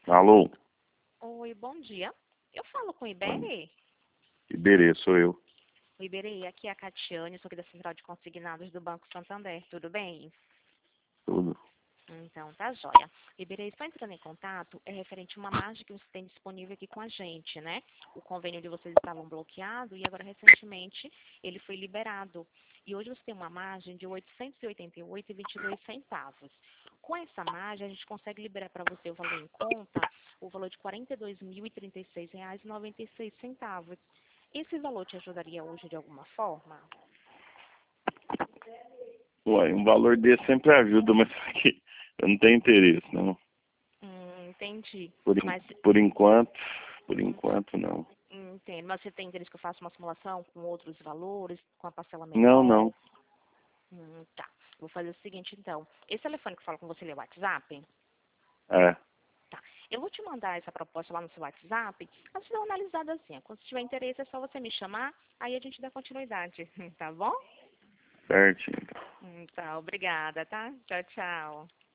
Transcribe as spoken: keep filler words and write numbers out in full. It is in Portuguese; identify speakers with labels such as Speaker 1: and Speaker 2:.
Speaker 1: Alô,
Speaker 2: Oi, bom dia. Eu falo com o Iberê?
Speaker 1: Iberê, sou eu.
Speaker 2: O Iberê, aqui é a Catiane, sou aqui da Central de Consignados do Banco Santander. Tudo bem?
Speaker 1: Tudo.
Speaker 2: Então, tá jóia. Iberê, estou entrando em contato, é referente a uma margem que você tem disponível aqui com a gente, né? O convênio de vocês estavam bloqueado e agora, recentemente, ele foi liberado. E hoje você tem uma margem de oitocentos e oitenta e oito reais e vinte e dois centavos. Com essa margem, a gente consegue liberar para você o valor em conta, o valor de quarenta e dois mil e trinta e seis reais e noventa e seis centavos. Esse valor te ajudaria hoje de alguma forma?
Speaker 1: Ué, um valor desse sempre ajuda, mas aqui eu não tenho interesse, não.
Speaker 2: Hum, entendi.
Speaker 1: Por, en-
Speaker 2: Mas,
Speaker 1: por enquanto, por
Speaker 2: hum,
Speaker 1: enquanto não.
Speaker 2: entendo. Mas você tem interesse que eu faça uma simulação com outros valores, com a parcela
Speaker 1: Não,
Speaker 2: menor?
Speaker 1: não.
Speaker 2: Hum, tá. Vou fazer o seguinte, então. Esse telefone que fala com você, ele é o WhatsApp?
Speaker 1: É,
Speaker 2: Tá. Eu vou te mandar essa proposta lá no seu WhatsApp. Aí você dá uma analisada assim. Quando tiver interesse, é só você me chamar. Aí a gente dá continuidade. Tá bom?
Speaker 1: certinho.
Speaker 2: Hum, tá. Obrigada, tá? Tchau, tchau.